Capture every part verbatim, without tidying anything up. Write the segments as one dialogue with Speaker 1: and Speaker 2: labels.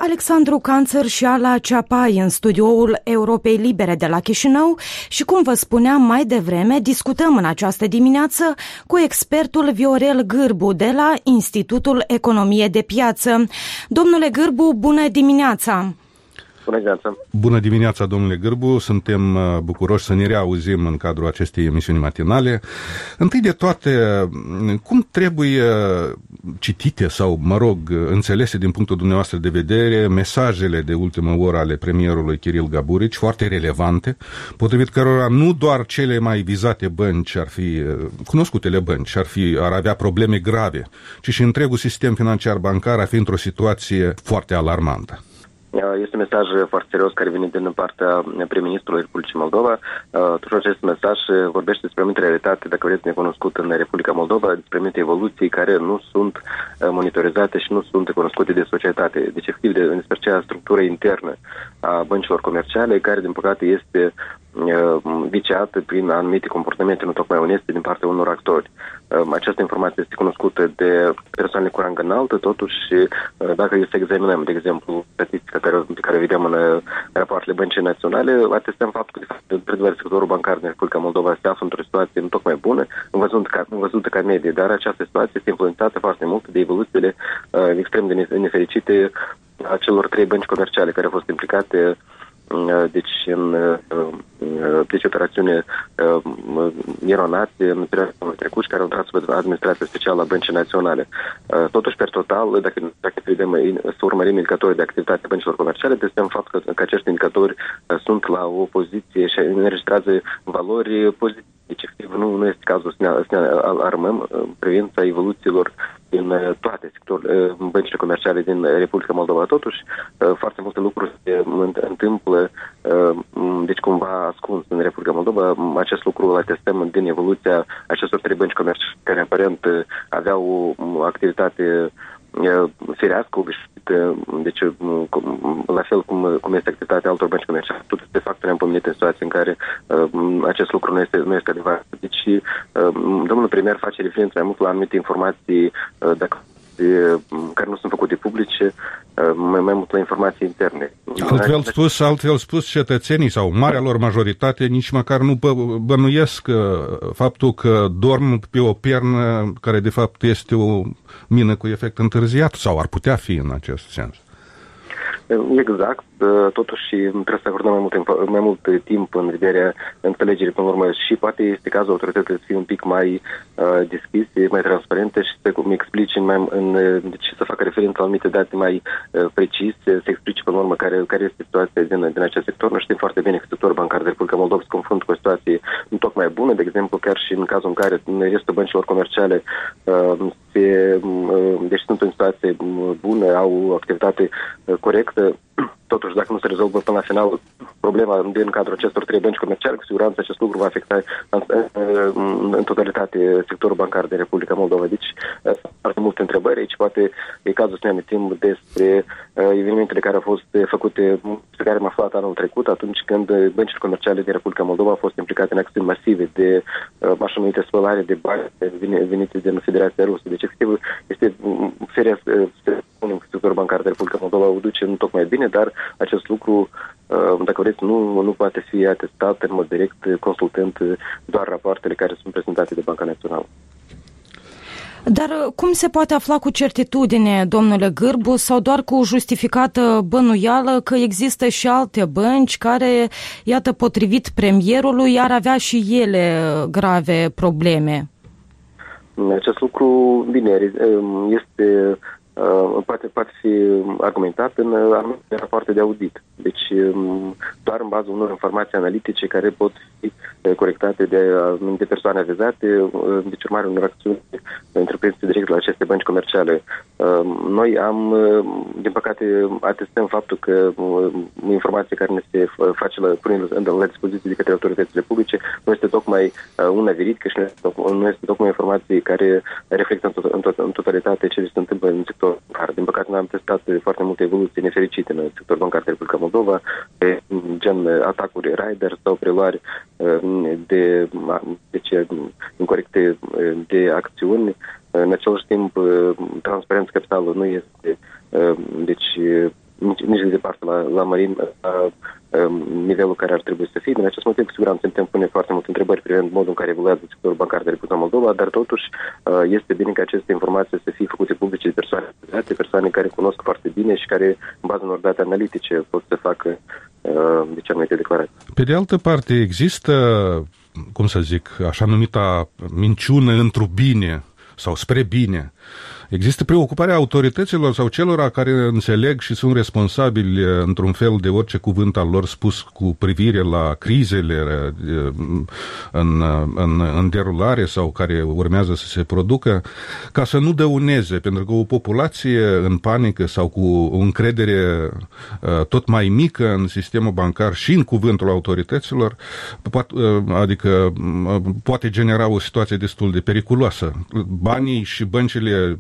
Speaker 1: Alexandru Canțăr și Ala Ceapai în studioul Europei Libere de la Chișinău și, cum vă spuneam mai devreme, discutăm în această dimineață cu expertul Viorel Gârbu de la Institutul Economie de Piață. Domnule Gârbu, bună dimineața!
Speaker 2: Bună dimineața!
Speaker 3: Bună dimineața, domnule Gârbu! Suntem bucuroși să ne reauzim în cadrul acestei emisiuni matinale. Întâi de toate, cum trebuie citite sau, mă rog, înțelese din punctul dumneavoastră de vedere mesajele de ultimă oră ale premierului Chiril Gaburici, foarte relevante, potrivit cărora nu doar cele mai vizate bănci ar fi, cunoscutele bănci, ar, fi, ar avea probleme grave, ci și întregul sistem financiar bancar ar fi într-o situație foarte alarmantă.
Speaker 2: Este un mesaj foarte serios care vine din partea prim-ministrului Republicii Moldova. Totuși acest mesaj vorbește despre anumite realitate, dacă vreți, necunoscute în Republica Moldova, despre anumite evoluții care nu sunt monitorizate și nu sunt cunoscute de societate. Deci, efectiv, despre acea structură internă a băncilor comerciale, care, din păcate, este viciată prin anumite comportamente nu tocmai oneste din partea unor actori. Această informație este cunoscută de persoanele cu rang înalt, totuși, dacă este să examinăm, de exemplu, statistica care, pe care vedem în rapoartele băncii naționale, atestăm faptul că, de fapt, într-adevăr, sectorul bancar din Republica Moldova se află într-o situație nu tocmai bună, văzută ca, văzută ca medie, dar această situație este influențată foarte mult de evoluțiile uh, extrem de nefericite a celor trei bănci comerciale care au fost implicate deci în deci operațiune eronate în perioada trecut, care au intrat sub administrația specială a Băncii Naționale. Totuși, per total, dacă, dacă vedem să urmărim indicatorii de activitate a băncilor comerciale, testăm faptul că, că acești indicatori sunt la o poziție și înregistrează valori pozitive. Deci, efectiv, nu, nu este cazul să ne, să ne alarmăm în privința evoluțiilor din toate sectorile băncile comerciale din Republica Moldova. Totuși, foarte multe lucruri se întâmplă, deci cumva ascuns în Republica Moldova. Acest lucru îl atestăm din evoluția acestor trei bănci comerciale care aparent aveau o activitate firească, obișnuită, deci la fel cum, cum este activitatea altor bănci comerciale. Totuși, de fapt, ne-am pomenit în situații în care uh, acest lucru nu este, nu este adevărat. Deci, uh, domnul premier face referință mai mult la anumite informații uh, dacă, de, care nu sunt făcute publice, uh, mai, mai mult la informații interne.
Speaker 3: Altfel spus, altfel spus, cetățenii sau marea lor majoritate nici măcar nu bănuiesc faptul că dorm pe o pernă care de fapt este o mină cu efect întârziat sau ar putea fi în acest sens.
Speaker 2: Exact, totuși trebuie să acordăm mai mult, mai mult timp în vederea înțelegerii până la urmă și poate este cazul autorităților să fie un pic mai uh, deschise, mai transparente și să mi explice mai, în, deci să facă referință la anumite date mai uh, precise, să explice până la urmă care, care este situația din, din acest sector. Noi știm foarte bine că sectorul bancar de Republica Moldova se confruntă cu o situație nu tocmai bună, de exemplu, chiar și în cazul în care restul băncilor comerciale uh, se, uh, deci sunt în situație bună, au o activitate uh, corectă. Totuși, dacă nu se rezolvă până la final problema din cadrul acestor trei bănci comerciale, cu siguranță acest lucru va afecta în, în, în totalitate sectorul bancar de Republica Moldova. Deci, sunt foarte multe întrebări. Aici poate e cazul să ne amintim despre uh, evenimentele care au fost făcute, pe care am aflat anul trecut, atunci când băncile comerciale din Republica Moldova au fost implicate în acțiuni masive de uh, așa numită spălare de bani venite din Federația Rusă. Deci, efectiv, este firesc uh, sectorul bancar de Republica Moldova o duce nu tocmai bine, dar acest lucru, dacă vreți, nu, nu poate fi atestat în mod direct consultând doar rapoartele care sunt prezentate de Banca Națională.
Speaker 1: Dar cum se poate afla cu certitudine, domnule Gârbu, sau doar cu justificată bănuială că există și alte bănci care, iată, potrivit premierului, ar avea și ele grave probleme?
Speaker 2: Acest lucru, bine, este... Uh, poate, poate fi argumentat în anumite rapoarte de audit. Deci, um, doar în bază unor informații analitice care pot fi uh, corectate de anumite persoane avizate, uh, deci urmare unor acțiuni întreprinse direct la aceste bănci comerciale. Uh, noi am, uh, din păcate, atestăm faptul că uh, informația care ne se face la, la dispoziție de către autoritățile publice nu este tocmai uh, una veridică și nu este, nu este tocmai informații care reflectă în, tot, în, tot, în totalitate ce se întâmplă în sector bancar. Din păcate, noi am testat foarte multe evoluții nefericite în sectorul bancar de Republica Moldova, gen atacuri rider sau preluări de, de incorecte de acțiuni. În același timp, transparența capitală nu este, deci, nici, nici de departe la, la mărim, la nivelul care ar trebui să fie. Din acest motiv, cu siguranță, putem pune foarte multe întrebări privind modul în care evoluează sectorul bancar de Republica Moldova, dar totuși este bine ca aceste informații să fie făcute publice de persoane, de persoane care cunosc foarte bine și care, în baza unor date analitice, pot să facă de ce anumite declarații.
Speaker 3: Pe de altă parte, există, cum să zic, așa numita minciună într-o bine sau spre bine. Există preocuparea autorităților sau celor care înțeleg și sunt responsabili într-un fel de orice cuvânt al lor spus cu privire la crizele în, în, în derulare sau care urmează să se producă, ca să nu dăuneze, pentru că o populație în panică sau cu o încredere tot mai mică în sistemul bancar și în cuvântul autorităților, adică poate genera o situație destul de periculoasă. Banii și băncile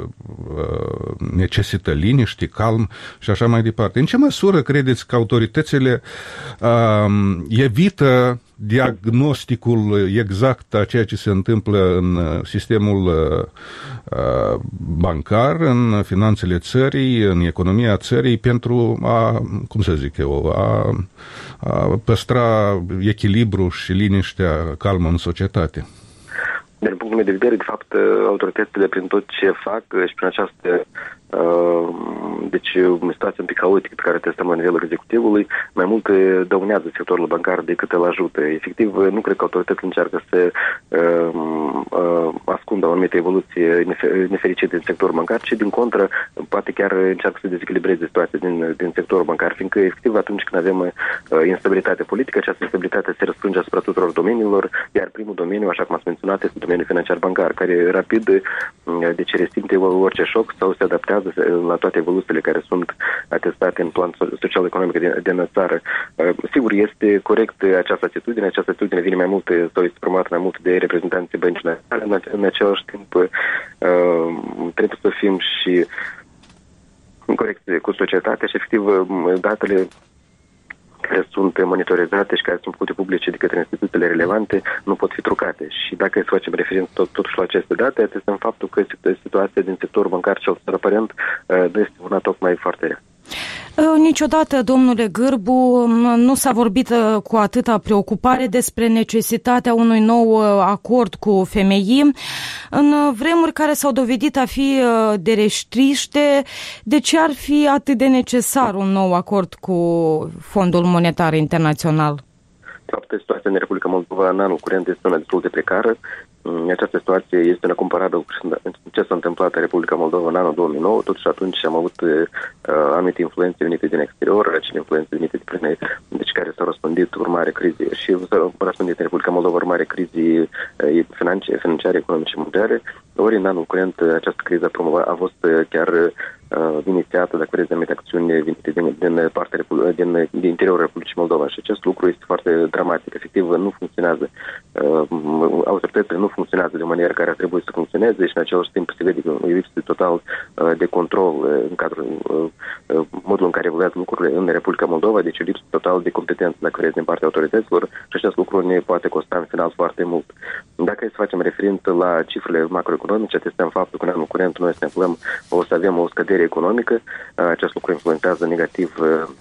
Speaker 3: necesită liniște, calm și așa mai departe. În ce măsură credeți că autoritățile uh, evită diagnosticul exact a ceea ce se întâmplă în sistemul uh, bancar, în finanțele țării, în economia țării, pentru a, cum să zic eu, a, a păstra echilibru și liniștea calmă în societate?
Speaker 2: Din punctul meu de vedere, de fapt, autoritățile, prin tot ce fac și prin această uh, deci, o situație un pic haotică pe care testăm la nivelul executivului, mai mult dăunează sectorul bancar decât îl ajută. Efectiv, nu cred că autoritățile încearcă să uh, uh, ascundă o anumită evoluție nefericită din sectorul bancar, ci, din contră, poate chiar încearcă să dezechilibreze situația din, din sectorul bancar, fiindcă, efectiv, atunci când avem uh, instabilitate politică, această instabilitate se răspânge asupra tuturor domeniilor, iar primul domeniu, așa cum ați menționat, este domeniul financiar bancar, care rapid deci resimte orice șoc sau se adaptează la toate evoluțiile care sunt atestate în plan social-economic din, din țară. Sigur, este corect această atitudine, această atitudine vine mai mult sau este promovat mai mult de reprezentanții băncii naționale, în același timp trebuie să fim și corecți cu societatea și efectiv datele care sunt monitorizate și care sunt făcute publice de către instituțiile relevante nu pot fi trucate. Și dacă să facem referință tot, totuși la aceste date, atestăm faptul că situația din sectorul bancar cel aparent nu este una tocmai foarte rea.
Speaker 1: Niciodată, domnule Gârbu, nu s-a vorbit cu atâta preocupare despre necesitatea unui nou acord cu F M I. În vremuri care s-au dovedit a fi de restriște, de ce ar fi atât de necesar un nou acord cu Fondul Monetar Internațional?
Speaker 2: De fapt, situația în Republica Moldova în anul curent este una destul de precară. Această situație este comparabilă cu ce s-a întâmplat în Republica Moldova în anul două mii nouă. Totuși atunci am avut uh, anumite influențe venite din exterior, acele influențe venite din prin, deci care s-au răspândit urmare crizei și s-au răspândit în Republica Moldova urmare crizii uh, financiare, financiare, economice mondiale. Ori în anul curent această criză a fost chiar uh, inițiată, dacă vreți, de anumite acțiuni venite din, din, partea, din, din interiorul Republicii Moldova și acest lucru este foarte dramatic. Efectiv, nu funcționează. Uh, autoritățile nu funcționează de o manieră care ar trebui să funcționeze și în același timp se vede că e lipsă total uh, de control uh, în cadrul uh, modul în care evoluează lucrurile în Republica Moldova, deci lipsă total de competență, dacă vreți, din partea autorităților și acest lucru ne poate costa în final foarte mult. Dacă să facem referință la cifrele macroeconomice, atestăm faptul că în anul curent noi să ne aflăm, o să avem o scădere economică. Acest lucru influențează negativ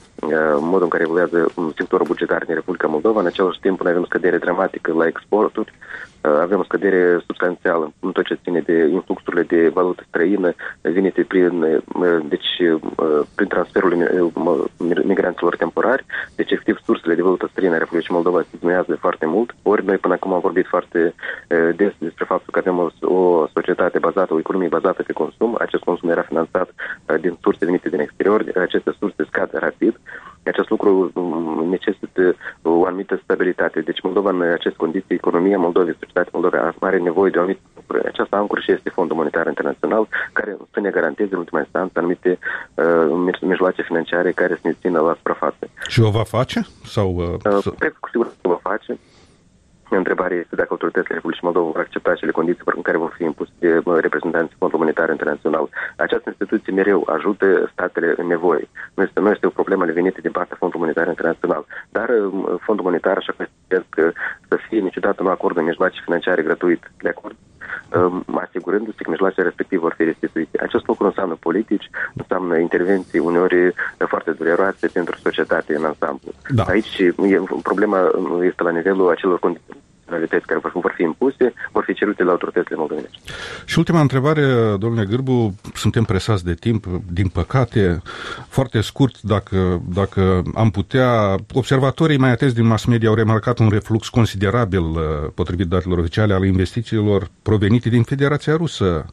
Speaker 2: modul în care evoluează sectorul bugetar din Republica Moldova. În același timp, noi avem o scădere dramatică la exporturi, avem o scădere substanțială în tot ce ține de influxurile de valută străină venite prin, deci, prin transferul migranților temporari. Deci, efectiv, sursele de valută străină în Republica Moldova se diminuează foarte mult. Ori noi până acum am vorbit foarte des despre faptul că avem o, o societate bazată, o economie bazată pe consum. Acest consum era finanțat din surse venite din exterior. Aceste surse scad rapid. Acest lucru necesită o anumită stabilitate. Deci Moldova, în aceste condiții, economia Moldovei, societatea Moldovei are nevoie de o anumită ancoră. Această ancoră și este Fondul Monetar Internațional, care să ne garanteze în ultima instanță anumite uh, mijloace financiare care să ne țină la suprafață.
Speaker 3: Și o va face? Sau, uh,
Speaker 2: uh, cred că cu siguranță o va face. Întrebarea este dacă autoritățile Republicii Moldova vor accepta acele condiții în care vor fi impuse de reprezentanții Fondului Monetar Internațional. Această instituție mereu ajută statele în nevoie. Nu este, nu este o problemă venită din partea Fondului Monetar Internațional. Dar Fondul Monetar, așa că sper că să fie niciodată nu acordă mijloace financiare gratuit. De acord? asigurându-se că mijloacele respective vor fi restituite. Acest lucru înseamnă politici, înseamnă intervenții uneori foarte dureroase pentru societate în ansamblu. Da. Aici problema este la nivelul acelor condiții care vor fi impuse, vor fi cerute la autoritățile moldovenești.
Speaker 3: Și ultima întrebare, domnule Gârbu, suntem presați de timp, din păcate, foarte scurt, dacă, dacă am putea, observatorii mai atenți din mass media au remarcat un reflux considerabil, potrivit datelor oficiale, al investițiilor provenite din Federația Rusă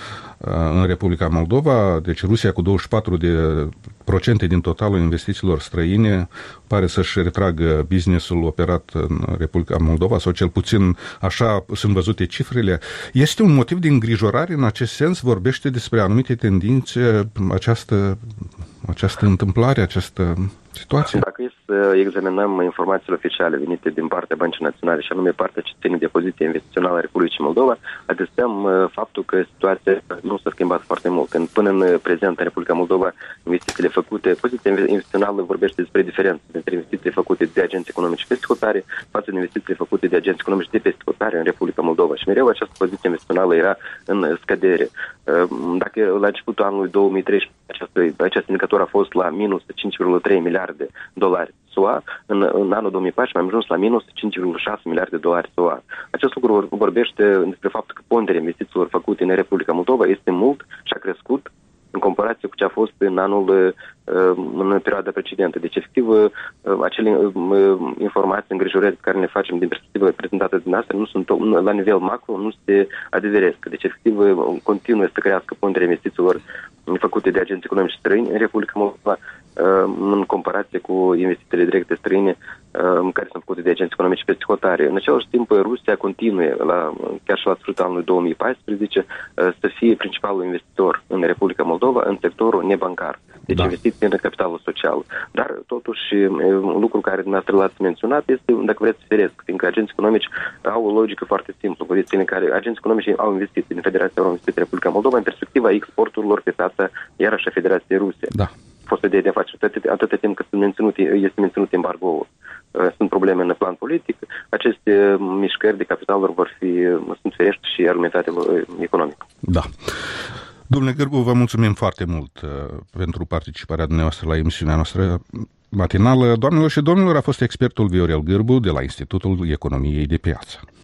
Speaker 3: în Republica Moldova, deci Rusia cu douăzeci și patru la sută din totalul investițiilor străine pare să-și retragă business-ul operat în Republica Moldova, sau cel puțin așa sunt văzute cifrele. Este un motiv de îngrijorare în acest sens? Vorbește despre anumite tendințe această, această întâmplare, această situație?
Speaker 2: Dacă e să examinăm informațiile oficiale venite din partea Băncii Naționale și anume partea ce ține de poziție investițională a Republicii Moldova, atestăm faptul că situația nu s-a schimbat foarte mult. Când până în prezent în Republica Moldova investițiile făcute, poziția investițională vorbește despre diferență între investițiile făcute de agenți economici peste hotare față de investițiile făcute de agenți economici de peste hotare în Republica Moldova. Și mereu această poziție investițională era în scădere. Dacă la începutul anului două mii treisprezece această, acest indicator a fost la minus cinci virgulă trei miliarde dolari S U A, în, în anul două mii paisprezece am ajuns la minus cinci virgulă șase miliarde dolari S U A. Acest lucru vorbește despre faptul că ponderea investițiilor făcute în Republica Moldova este mult și a crescut în comparație cu ce a fost în anul, în perioada precedentă. Deci, efectiv, acele informații, îngrijorări pe care ne facem din perspectivă prezentată din asta nu sunt la nivel macro, nu se adeveresc. Deci, efectiv, continuă să crească ponderea investițiilor făcute de agenți economici străini în Republica Moldova în comparație cu investițiile directe străine care sunt făcute de agenți economici peste hotare. În același timp, Rusia continuă, la, chiar și la sfârșitul anului două mii paisprezece, să fie principalul investitor în Republica Moldova în sectorul nebancar. Deci da. Investiții în capitalul social. Dar, totuși, un lucru care dumneavoastră l-ați menționat este, dacă vreți, firesc, fiindcă agenții economici au o logică foarte simplă. Pozițiile în care agenții economici au investit în Federația au investit în Republica Moldova în perspectiva exporturilor pe piața iarăși a Federației Ruse. Da. Fost de afaceri atâta timp cât menținut, este menținut embargoul. Sunt probleme în plan politic, aceste mișcări de capitaluri vor fi, sunt ferești și argumentate economic.
Speaker 3: Da. Domnule Gârbu, vă mulțumim foarte mult uh, pentru participarea dumneavoastră la emisiunea noastră matinală. Doamnelor și domnilor, a fost expertul Viorel Gârbu de la Institutul Economiei de Piață.